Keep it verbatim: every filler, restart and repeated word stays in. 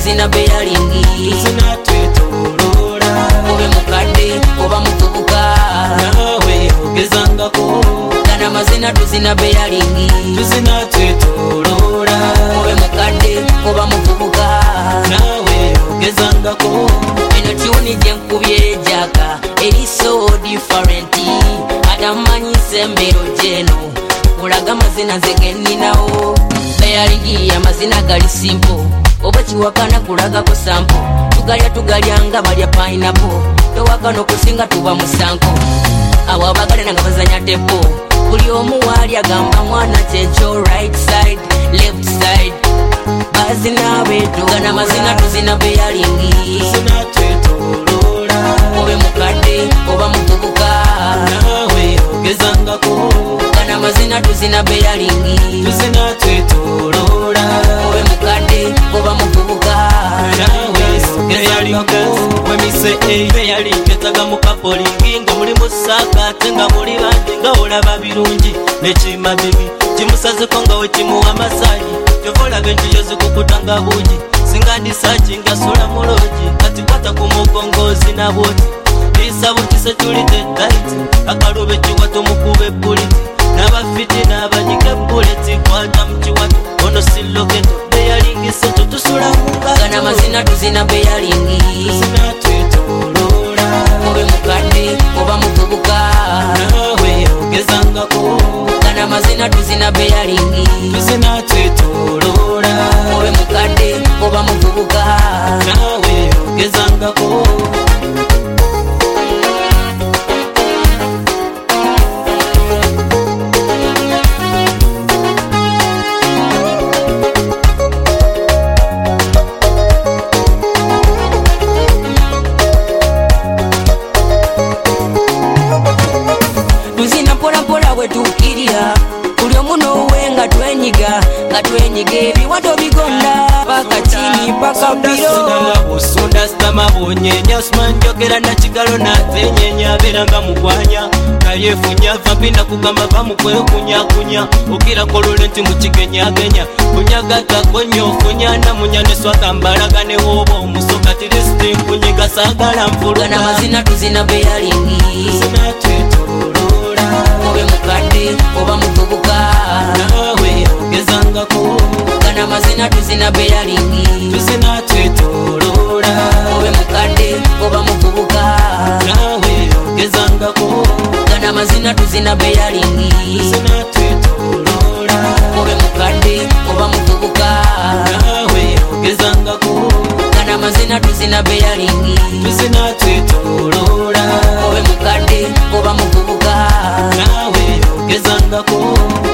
tuzina beyalingi tuzina twetolola obe mukadde oba muvubuka nawe ogezangako gana mazina tuzina beyalingi tuzina twetolola obe mukadde oba muvubuka nawe ogezangako eno tuni gyenkubye jaka eri so different atamanyise embero jeno olaga mazina zegeninawo beyalingi amazina gali simple oba kiwakana kulagako sampo tugalya tugalyanga balya pineapple tewakana okusinga tuba musanko awo abagalana nga bazanya tepo buli omu waali agamba mwana kyekyo right side left side bazina betu gana mazina tuzina beyalingi tuzina twetolola obe mukadde oba muvubuka nawe ogezangako gana mazina tuzina beyalingi tuzina twetolola obe mukadde oba muvubuka nawe ogezangako wemise ebeyalingezaga mukapolingi nga muli musaka ate nga muli bangi nga olaba birungi nekima bibi kimusazeko nga wekimuwa masaji kyovolaga entuyo zikukutanga bugi singa ndisaji nga sula mulogi kati kwata ku mugongozi nabwoti lisa butise tulite taiti akalube kiwato mukube buliti n'abafiti n'abanyike buleti kwata mukiwato ono siloketo beyalingise totusula munga gana mazina tuzina beyalingi tuzina twetolola obe mukadde oba muvubuka nawe ogezangako gana mazina tuzina beyalingi tuzina twetolola obe mukadde oba muvubuka nawe ogezangako tuzina mpolampola bwetukirira buli omu nowe nga twenyiga nga twenyiga ebiwato bigonda paka chini paka biro osunda sitama bonyenya simanjogera nakigalo natenyenya abeera nga mugwanya kayefunya vapinda kugamba bamukwekunyakunya okirakolole nti mukigenyagenya kunyagagako nyofunya namunya neswakambalagane woba omusoka tirisiti nkunyiga saagala gana mazina tuzina beyalingi tuzina twetolola obe mukadde oba muvubuka nawe ogezangako gana mazina tuzina beyalingi tuzina twetolola obe mukadde oba muvubuka nawe ogezangako gana mazina tuzina beyalingi tuzina twetolola obe mukadde oba muvubuka nawe ogezangako gana mazina tuzina beyalingi tuzina twetolola obe mukadde oba muvubuka nawe ogezangako